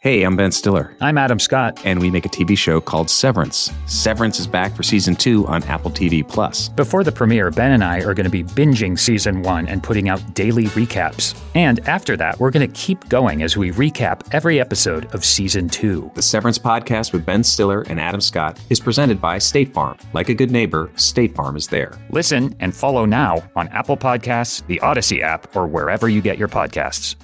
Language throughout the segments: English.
Hey, I'm Ben Stiller. I'm Adam Scott. And we make a TV show called Severance. Severance is back for Season 2 on Apple TV+. Before the premiere, Ben and I are going to be binging Season 1 and putting out daily recaps. And after that, we're going to keep going as we recap every episode of Season 2. The Severance podcast with Ben Stiller and Adam Scott is presented by State Farm. Like a good neighbor, State Farm is there. Listen and follow now on Apple Podcasts, the Odyssey app, or wherever you get your podcasts.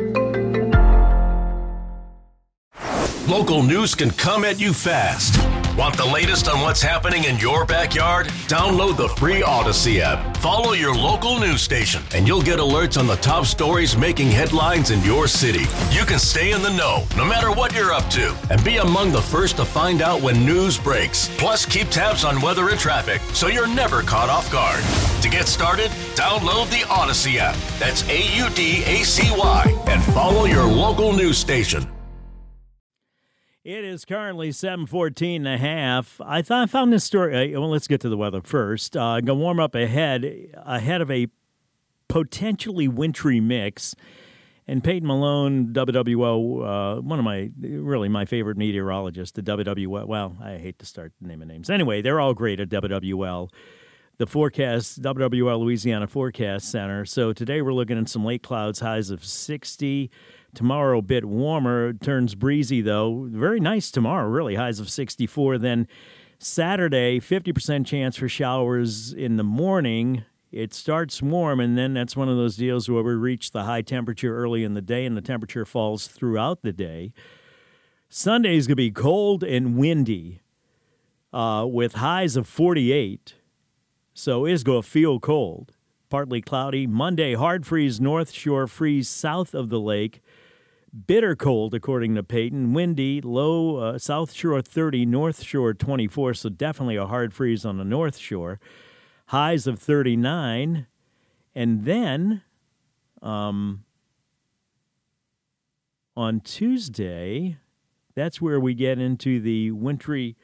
Local news can come at you fast. Want the latest on what's happening in your backyard? Download the free Odyssey app. Follow your local news station, and you'll get alerts on the top stories making headlines in your city. You can stay in the know, no matter what you're up to, and be among the first to find out when news breaks. Plus, keep tabs on weather and traffic, so you're never caught off guard. To get started, download the Odyssey app. That's AUDACY, and follow your local news station. It is currently 7:14 and a half. I found this story. Well, let's get to the weather first. Going to warm up ahead of a potentially wintry mix. And Peyton Malone, WWL, one of my favorite meteorologists, the WWL. Well, I hate to start naming names. Anyway, they're all great at WWL. The forecast, WWL Louisiana Forecast Center. So today we're looking at some late clouds, highs of 60. Tomorrow a bit warmer, turns breezy though. Very nice tomorrow, really, highs of 64. Then Saturday, 50% chance for showers in the morning. It starts warm, and then that's one of those deals where we reach the high temperature early in the day, and the temperature falls throughout the day. Sunday is going to be cold and windy with highs of 48. So it's going to feel cold. Partly cloudy. Monday, hard freeze north shore, freeze south of the lake. Bitter cold, according to Peyton. Windy, low south shore 30, north shore 24, so definitely a hard freeze on the north shore. Highs of 39. And then on Tuesday, that's where we get into the wintry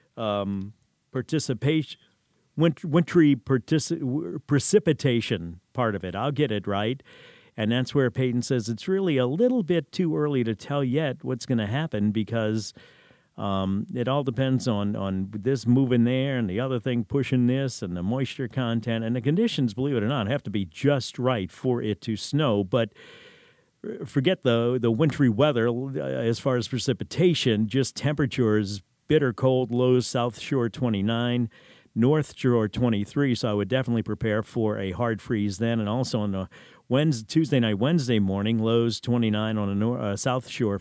precipitation part of it. I'll get it right. And that's where Peyton says it's really a little bit too early to tell yet what's going to happen because it all depends on this moving there and the other thing pushing this and the moisture content. And the conditions, believe it or not, have to be just right for it to snow. But forget the wintry weather as far as precipitation, just temperatures, bitter cold, lows, south shore 29. North Shore 23, so I would definitely prepare for a hard freeze then. And also on the Tuesday night, Wednesday morning, lows 29 on the South Shore,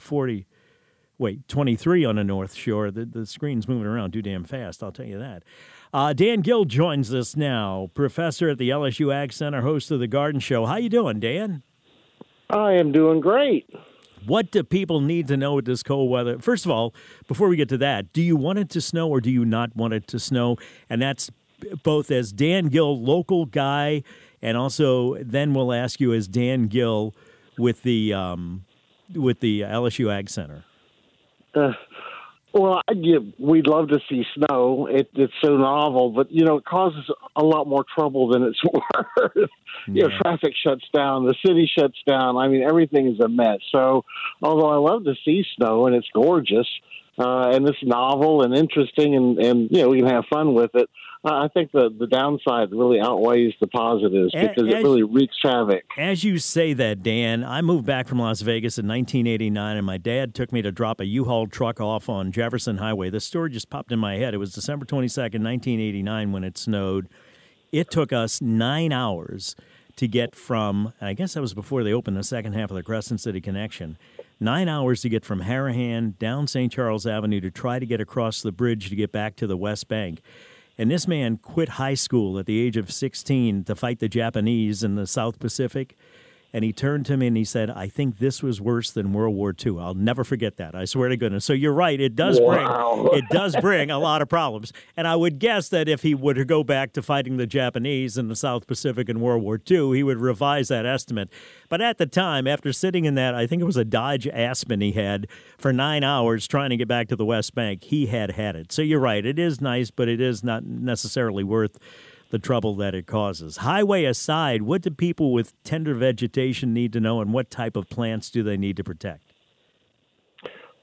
23 on the North Shore. The screen's moving around too damn fast, I'll tell you that. Dan Gill joins us now, professor at the LSU Ag Center, host of The Garden Show. How you doing, Dan? I am doing great. What do people need to know with this cold weather? First of all, before we get to that, do you want it to snow or do you not want it to snow? And that's both as Dan Gill, local guy, and also then we'll ask you as Dan Gill with the LSU Ag Center. Well, we'd love to see snow. It's so novel, but, it causes a lot more trouble than it's worth. Traffic shuts down. The city shuts down. I mean, everything is a mess. So, although I love to see snow, and it's gorgeous, and it's novel and interesting, and we can have fun with it, I think the downside really outweighs the positives because it really wreaks havoc. As you say that, Dan, I moved back from Las Vegas in 1989, and my dad took me to drop a U-Haul truck off on Jefferson Highway. The story just popped in my head. It was December 22nd, 1989 when it snowed. It took us 9 hours to get from, and I guess that was before they opened the second half of the Crescent City Connection, 9 hours to get from Harahan down St. Charles Avenue to try to get across the bridge to get back to the West Bank. And this man quit high school at the age of 16 to fight the Japanese in the South Pacific. And he turned to me and he said, I think this was worse than World War II. I'll never forget that. I swear to goodness. So you're right. It does bring a lot of problems. And I would guess that if he were to go back to fighting the Japanese in the South Pacific in World War II, he would revise that estimate. But at the time, after sitting in that, I think it was a Dodge Aspen he had for 9 hours trying to get back to the West Bank, he had it. So you're right. It is nice, but it is not necessarily worth the trouble that it causes. Highway aside, what do people with tender vegetation need to know, and what type of plants do they need to protect?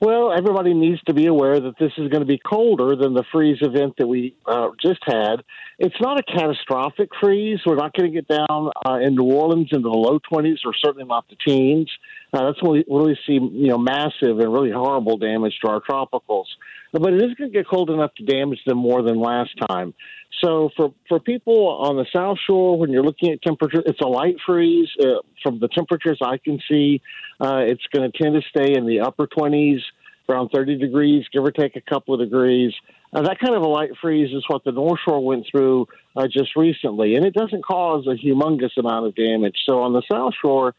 Well, everybody needs to be aware that this is going to be colder than the freeze event that we just had. It's not a catastrophic freeze. We're not going to get down in New Orleans into the low 20s, or certainly not the teens. That's when we really see massive and really horrible damage to our tropicals. But it is going to get cold enough to damage them more than last time. So for people on the South Shore, when you're looking at temperature, it's a light freeze. From the temperatures I can see, it's going to tend to stay in the upper 20s, around 30 degrees, give or take a couple of degrees. That kind of a light freeze is what the North Shore went through just recently, and it doesn't cause a humongous amount of damage. So on the South Shore,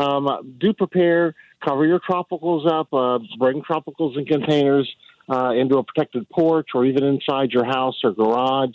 do prepare, cover your tropicals up, bring tropicals in containers into a protected porch or even inside your house or garage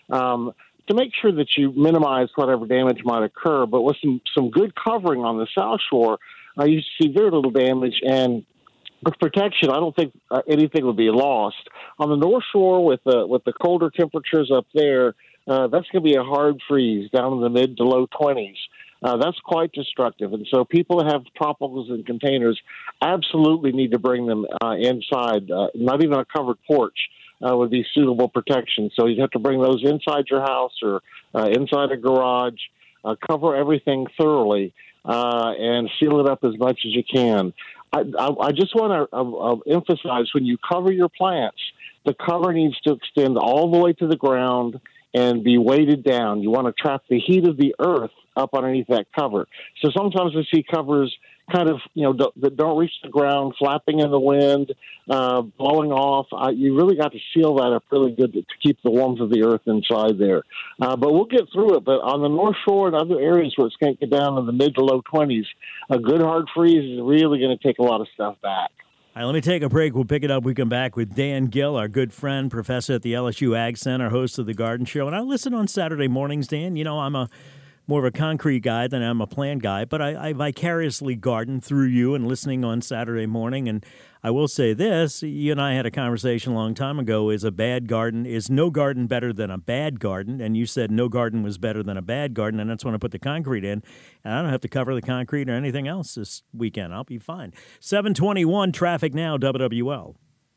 to make sure that you minimize whatever damage might occur. But with some good covering on the South Shore, you see very little damage, and with protection, I don't think anything would be lost. On the North Shore, with the colder temperatures up there, that's going to be a hard freeze down in the mid to low 20s. That's quite destructive. And so people that have tropicals in containers absolutely need to bring them inside. Not even a covered porch would be suitable protection. So you'd have to bring those inside your house or inside a garage, cover everything thoroughly, and seal it up as much as you can. I just want to emphasize, when you cover your plants, the cover needs to extend all the way to the ground and be weighted down. You want to trap the heat of the earth up underneath that cover. So sometimes I see covers kind of, that don't reach the ground, flapping in the wind, blowing off. You really got to seal that up really good to keep the warmth of the earth inside there. But we'll get through it. But on the North Shore and other areas where it's going to get down in the mid to low 20s, a good hard freeze is really going to take a lot of stuff back. All right, let me take a break. We'll pick it up. We come back with Dan Gill, our good friend, professor at the LSU Ag Center, host of The Garden Show. And I listen on Saturday mornings, Dan. I'm more of a concrete guy than I'm a plant guy, but I vicariously garden through you and listening on Saturday morning. And I will say this, you and I had a conversation a long time ago, is no garden better than a bad garden? And you said no garden was better than a bad garden, and that's when I put the concrete in. And I don't have to cover the concrete or anything else this weekend. I'll be fine. 721 traffic now, WWL.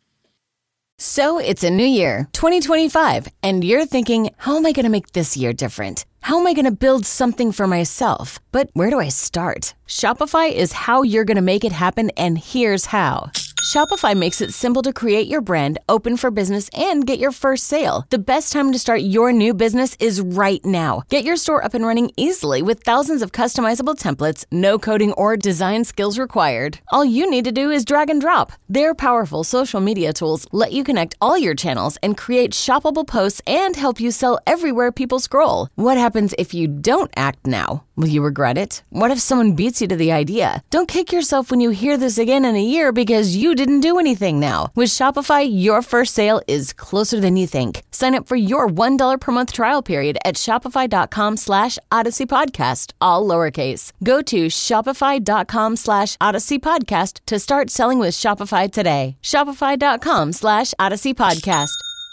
So it's a new year, 2025, and you're thinking, how am I going to make this year different? How am I going to build something for myself? But where do I start? Shopify is how you're going to make it happen, and here's how. Shopify makes it simple to create your brand, open for business, and get your first sale. The best time to start your new business is right now. Get your store up and running easily with thousands of customizable templates, no coding or design skills required. All you need to do is drag and drop. Their powerful social media tools let you connect all your channels and create shoppable posts and help you sell everywhere people scroll. What happens if you don't act now? Will you regret it? What if someone beats you to the idea? Don't kick yourself when you hear this again in a year because you didn't do anything now. With Shopify, your first sale is closer than you think. Sign up for your $1 per month trial period at shopify.com/Odyssey Podcast, all lowercase. Go to shopify.com/Odyssey Podcast to start selling with Shopify today. Shopify.com/Odyssey Podcast.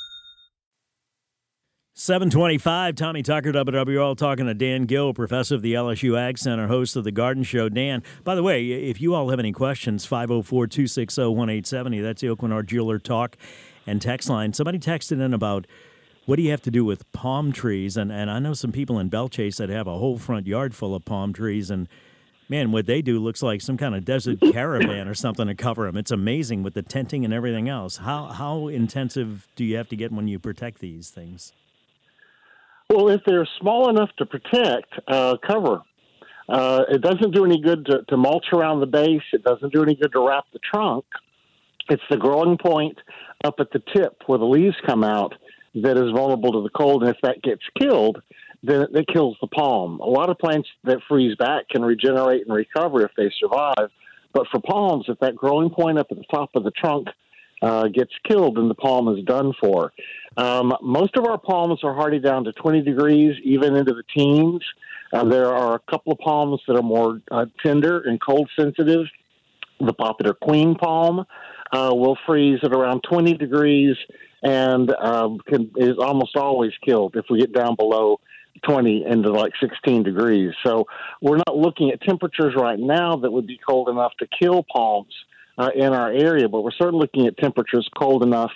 725, Tommy Tucker, WWL, talking to Dan Gill, professor of the LSU Ag Center, host of The Garden Show. Dan, by the way, if you all have any questions, 504-260-1870, that's the Oakwinard Jeweler Talk and text line. Somebody texted in about what do you have to do with palm trees, and I know some people in Belchase that have a whole front yard full of palm trees, and man, what they do looks like some kind of desert caravan or something to cover them. It's amazing with the tenting and everything else. How intensive do you have to get when you protect these things? Well, if they're small enough to protect, cover. It doesn't do any good to mulch around the base. It doesn't do any good to wrap the trunk. It's the growing point up at the tip where the leaves come out that is vulnerable to the cold. And if that gets killed, then it kills the palm. A lot of plants that freeze back can regenerate and recover if they survive. But for palms, if that growing point up at the top of the trunk gets killed, then the palm is done for. Most of our palms are hardy down to 20 degrees, even into the teens. There are a couple of palms that are more tender and cold sensitive. The popular queen palm will freeze at around 20 degrees and is almost always killed if we get down below 20 into like 16 degrees. So we're not looking at temperatures right now that would be cold enough to kill palms. in our area, but we're certainly looking at temperatures cold enough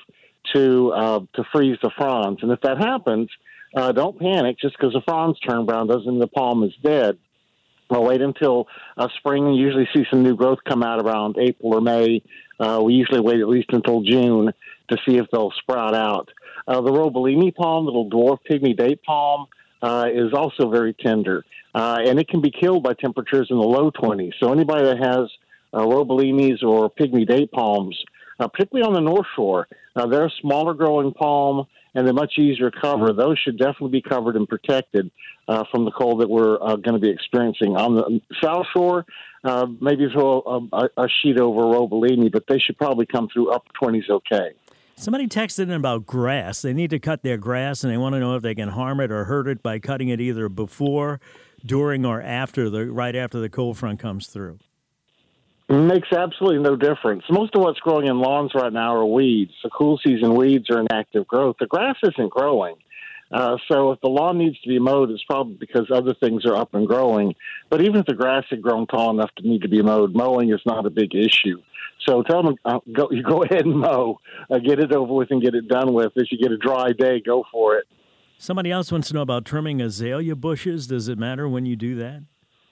to freeze the fronds. And if that happens, don't panic. Just because the fronds turn brown doesn't mean the palm is dead. We'll wait until spring and usually see some new growth come out around April or May. We usually wait at least until June to see if they'll sprout out. The Robolini palm, little dwarf pygmy date palm, is also very tender. And it can be killed by temperatures in the low 20s. So anybody that has Robolinis or pygmy date palms, particularly on the North Shore, they're a smaller growing palm and they're much easier to cover. Those should definitely be covered and protected from the cold that we're going to be experiencing. On the South Shore, maybe throw a sheet over Robolini, but they should probably come through upper 20s okay. Somebody texted in about grass. They need to cut their grass, and they want to know if they can harm it or hurt it by cutting it either before, during, or right after the cold front comes through. It makes absolutely no difference. Most of what's growing in lawns right now are weeds. The cool season weeds are in active growth. The grass isn't growing. So if the lawn needs to be mowed, it's probably because other things are up and growing. But even if the grass had grown tall enough to need to be mowed, mowing is not a big issue. So tell them, go ahead and mow. Get it over with and get it done with. If you get a dry day, go for it. Somebody else wants to know about trimming azalea bushes. Does it matter when you do that?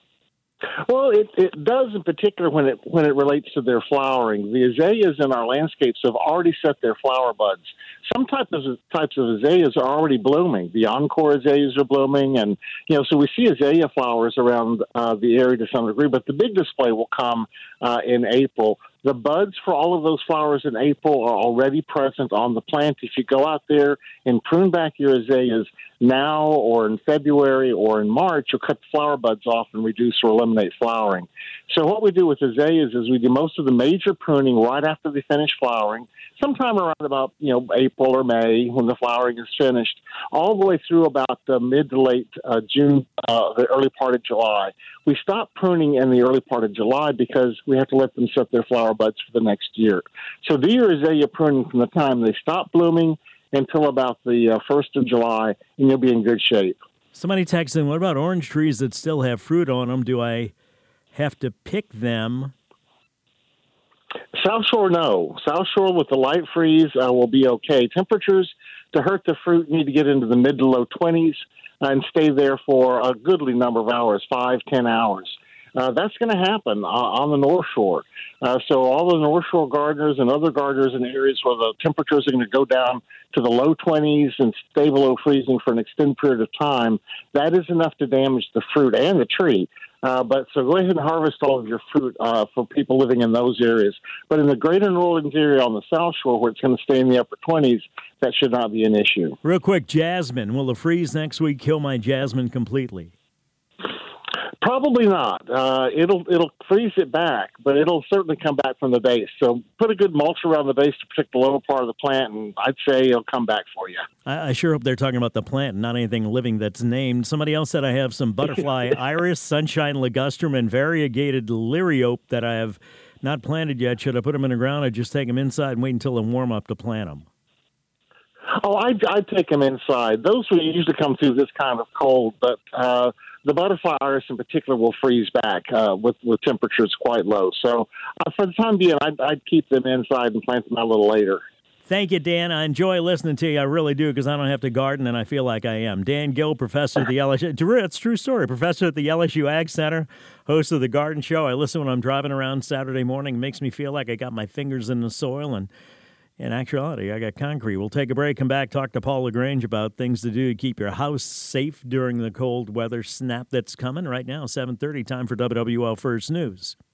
Well, it does in particular when it relates to their flowering. The azaleas in our landscapes have already set their flower buds. Some types of azaleas are already blooming. The encore azaleas are blooming, and so we see azalea flowers around the area to some degree. But the big display will come in April. The buds for all of those flowers in April are already present on the plant. If you go out there and prune back your azaleas now or in February or in March, you'll cut the flower buds off and reduce or eliminate flowering. So what we do with azaleas is we do most of the major pruning right after they finish flowering, sometime around about April or May when the flowering is finished, all the way through about mid to late June, the early part of July. We stop pruning in the early part of July because we have to let them set their flower buds for the next year. So do your azalea pruning from the time they stop blooming until about the 1st of July, and you'll be in good shape. Somebody texted in, what about orange trees that still have fruit on them? Do I have to pick them? South Shore, no. South Shore with the light freeze will be okay. Temperatures to hurt the fruit need to get into the mid to low 20s and stay there for a goodly number of hours, 5-10 hours. That's going to happen on the North Shore. So all the North Shore gardeners and other gardeners in areas where the temperatures are going to go down to the low 20s and stay below freezing for an extended period of time, that is enough to damage the fruit and the tree. But so go ahead and harvest all of your fruit for people living in those areas. But in the greater New Orleans area on the South Shore, where it's going to stay in the upper 20s, that should not be an issue. Real quick, jasmine. Will the freeze next week kill my jasmine completely? Probably not. It'll freeze it back, but it'll certainly come back from the base. So put a good mulch around the base to protect the lower part of the plant, and I'd say it'll come back for you. I sure hope they're talking about the plant, not anything living that's named. Somebody else said I have some butterfly iris, sunshine ligustrum, and variegated liriope that I have not planted yet. Should I put them in the ground or just take them inside and wait until they warm up to plant them? Oh, I'd take them inside. Those will usually come through this kind of cold, but the butterfly iris in particular will freeze back with temperatures quite low. So for the time being, I'd keep them inside and plant them out a little later. Thank you, Dan. I enjoy listening to you. I really do, because I don't have to garden, and I feel like I am. Dan Gill, professor at the LSU. It's a true story. Professor at the LSU Ag Center, host of The Garden Show. I listen when I'm driving around Saturday morning. It makes me feel like I got my fingers in the soil, and in actuality, I got concrete. We'll take a break, come back, talk to Paul LaGrange about things to do to keep your house safe during the cold weather snap that's coming right now, 7:30, time for WWL First News.